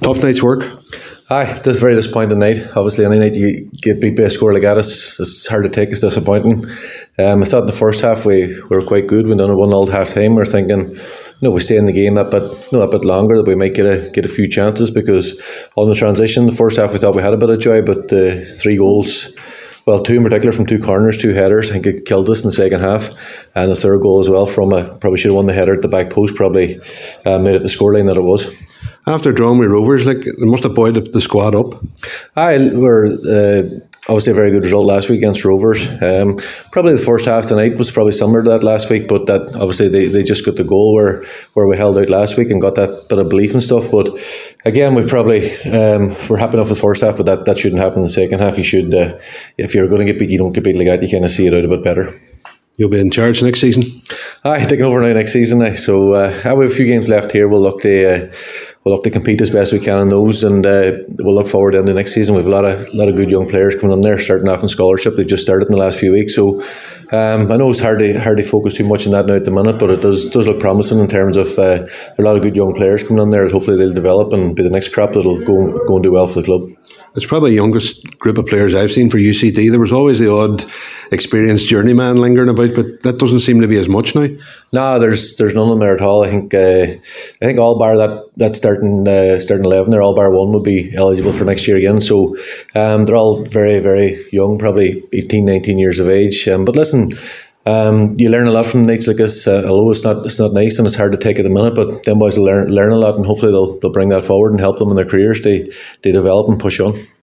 Tough night's work. Aye, this is a very disappointing night. Obviously, any night you get beat by a score like that, it's hard to take. It's disappointing. I thought in the first half we were quite good. We done a 1-0 half time. We were thinking, if we stay in the game a bit longer, that we might get a few chances, because on the transition, the first half we thought we had a bit of joy, but the 3 goals, well, 2 in particular from 2 corners, 2 headers, I think it killed us in the second half. And the third goal as well from probably should have won the header at the back post, probably made it the scoreline that it was. After drawing with Rovers, they must have buoyed the squad up. Aye, we're obviously a very good result last week against Rovers. Probably the first half tonight was probably similar to that last week, but that obviously they just got the goal where we held out last week and got that bit of belief and stuff. But again, we probably we're happy enough with the first half, but that shouldn't happen in the second half. You should, if you're going to get beat, you don't get beat like that. You kind of see it out a bit better. You'll be in charge next season. Aye, taking over now next season. So we have a few games left here. We'll look to compete as best we can in those, and we'll look forward to the next season. We've a lot of good young players coming in there, starting off in scholarship. They've just started in the last few weeks, so I know it's hard to focus too much on that now at the minute, but it does look promising in terms of a lot of good young players coming in there. Hopefully they'll develop and be the next crop that'll go and do well for the club. It's probably the youngest group of players I've seen for UCD. There was always the odd experienced journeyman lingering about, but that doesn't seem to be as much now. No, there's none of them there at all. I think all bar that starting 11 there, all bar one would be eligible for next year again. So they're all very, very young, probably 18, 19 years of age. But listen, you learn a lot from nights like this. Although it's not nice and it's hard to take at the minute, but them boys will learn a lot, and hopefully they'll bring that forward and help them in their careers. They develop and push on.